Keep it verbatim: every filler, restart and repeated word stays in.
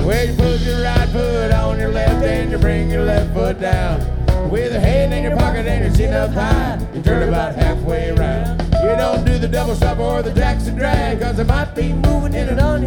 Well, you put your right foot on your left and you bring your left foot down. With a hand in your pocket and your chin up high, you turn about halfway around. You don't do the double stop or the Jackson drag, cause it might be moving in it on you.